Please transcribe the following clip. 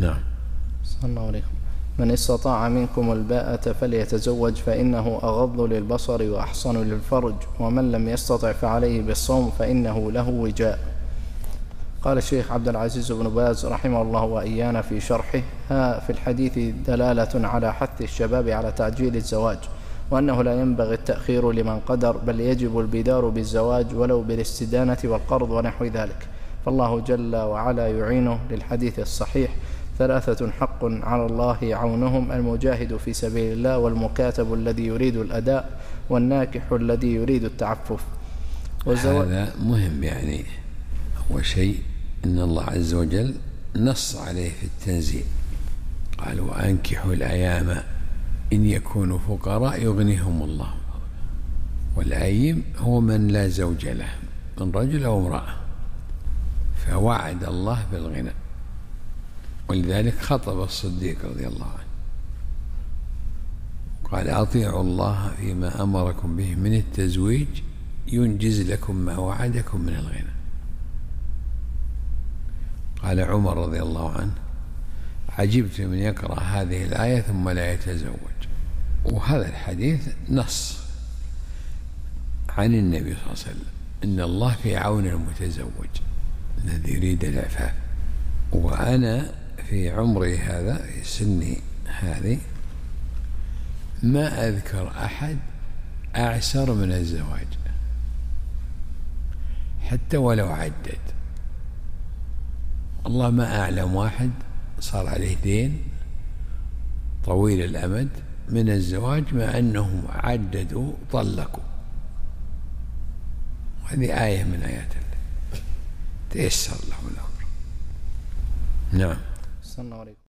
نعم. صلى الله عليكم. من استطاع منكم الباءة فليتزوج فإنه أغض للبصر وأحصن للفرج، ومن لم يستطع فعليه بالصوم فإنه له وجاء. قال الشيخ عبد العزيز بن باز رحمه الله وإيانا في شرحه: ها في الحديث دلالة على حث الشباب على تعجيل الزواج، وأنه لا ينبغي التأخير لمن قدر، بل يجب البدار بالزواج ولو بالاستدانة والقرض ونحو ذلك، فالله جل وعلا يعينه للحديث الصحيح: 3 حق على الله عونهم: المجاهد في سبيل الله، والمكاتب الذي يريد الأداء، والناكح الذي يريد التعفف. هذا مهم، يعني أول شيء إن الله عز وجل نص عليه في التنزيل، قال: وأنكحوا الأيام إن يكونوا فقراء يغنيهم الله. والأيم هو من لا زوج له من رجل أو امرأة، فوعد الله بالغنى، ولذلك خطب الصديق رضي الله عنه قال: أطيعوا الله فيما أمركم به من التزويج ينجز لكم ما وعدكم من الغنى. قال عمر رضي الله عنه: عجبت من يقرأ هذه الآية ثم لا يتزوج. وهذا الحديث نص عن النبي صلى الله عليه وسلم إن الله في عون المتزوج الذي يريد العفاف. وأنا في عمري هذا، في سني هذه، ما أذكر أحد أعسر من الزواج حتى ولو عدد. الله ما أعلم واحد صار عليه دين طويل الأمد من الزواج مع أنهم عددوا طلقوا. هذه آية من آيات الله، تيسر لهم الأمر. نعم.